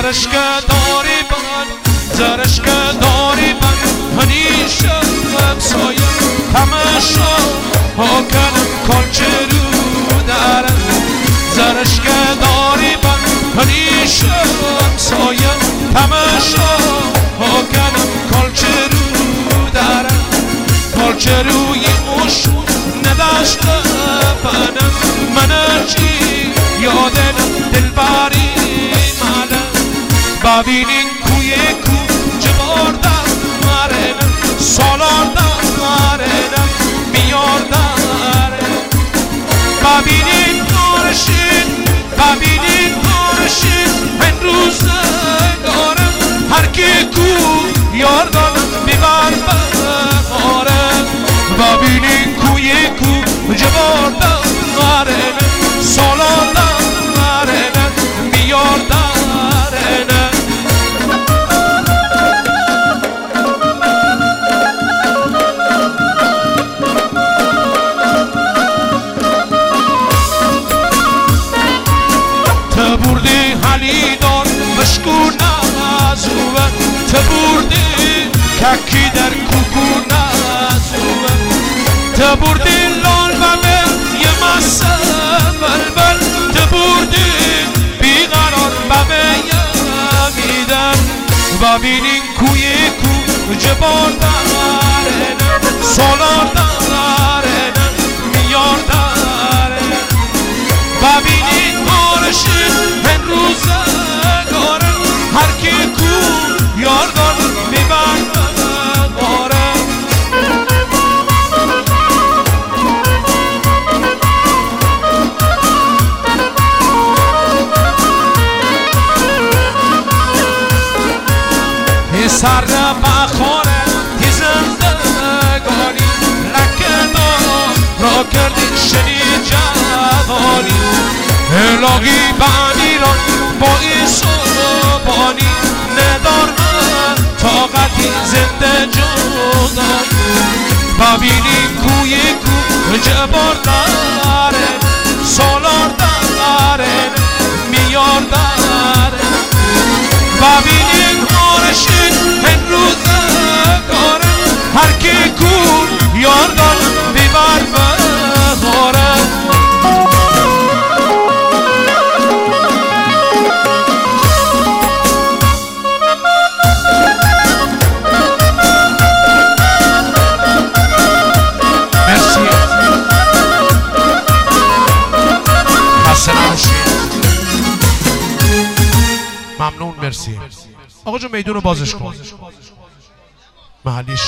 زرشک داری من زرشک داری من همیشه همسایه تماشا ها کنم کلچه رو دارم زرشک داری من همیشه همسایه تماشا ها کنم کلچه رو دارم کلچه روی اوشون نداشته بنم من چی یادم دلبری منم ببینین کوی کو جواردم مرنم سالاردم مرنم میاردم ببینین نورشین من روز دارم هر کی کو یاردم بیبر بخارم ببینین کوی کو جواردم مرنم سالاردم مرنم میاردم تبردی حلی دار مشکور نازوه تبردی ککی در کوکو نازوه تبردی لال بمه یه مسه بلبل تبردی بیقرار بمه یمیدم ببینین کوی کو جبار دارنم سالار دارنم میار دارنم ببینین من روزگارم هر کی کو یار دارم میبرم دارم یه سر بخوره تی زندگانی لکدار را کردی شنی جوانی الهی بانی را با این صبحانی ندار من طاقتی زنده جدایی ببینی کوی کو جبار داره سالار داره میار داره ببینی هارشین این روزگاره هر کی کو یار دارم بیبر بخوره ممنون مرسی آقا جون میدون رو بازش کن محلی